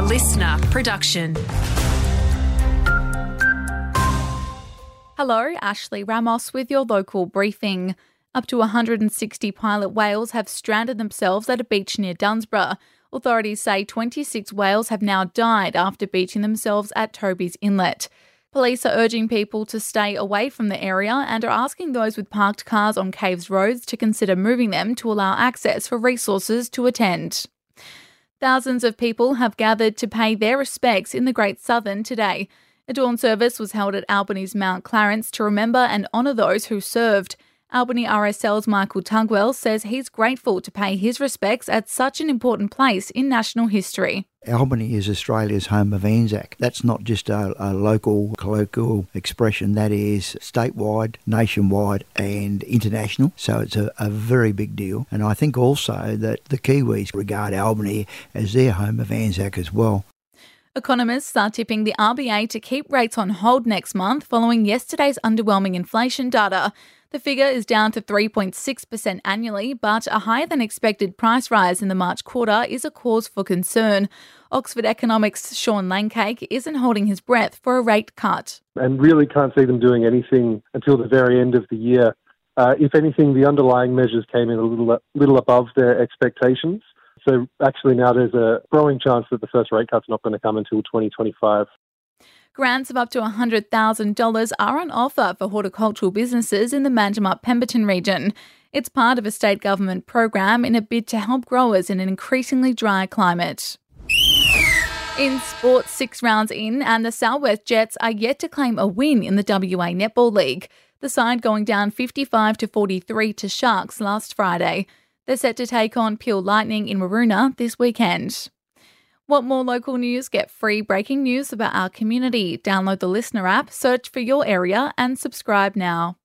listener production. Hello, Ashley Ramos with your local briefing. Up to 160 pilot whales have stranded themselves at a beach near Dunsborough. Authorities say 26 whales have now died after beaching themselves at Toby's Inlet. Police are urging people to stay away from the area and are asking those with parked cars on Caves roads to consider moving them to allow access for resources to attend. Thousands of people have gathered to pay their respects in the Great Southern today. A dawn service was held at Albany's Mount Clarence to remember and honour those who served. Albany RSL's Michael Tugwell says he's grateful to pay his respects at such an important place in national history. Albany is Australia's home of Anzac. That's not just a local colloquial expression, that is statewide, nationwide and international. So it's a very big deal. And I think also that the Kiwis regard Albany as their home of Anzac as well. Economists are tipping the RBA to keep rates on hold next month following yesterday's underwhelming inflation data. The figure is down to 3.6% annually, but a higher than expected price rise in the March quarter is a cause for concern. Oxford Economics' Sean Langcake isn't holding his breath for a rate cut. And really can't see them doing anything until the very end of the year. If anything, the underlying measures came in a little above their expectations. So actually now there's a growing chance that the first rate cut's not going to come until 2025. Grants of up to $100,000 are on offer for horticultural businesses in the Manjimup-Pemberton region. It's part of a state government program in a bid to help growers in an increasingly dry climate. In sport, 6 rounds in, and the Southwest Jets are yet to claim a win in the WA Netball League. The side going down 55-43 to Sharks last Friday. They're set to take on Peel Lightning in Waroona this weekend. Want more local news? Get free breaking news about our community. Download the Listener app, search for your area and subscribe now.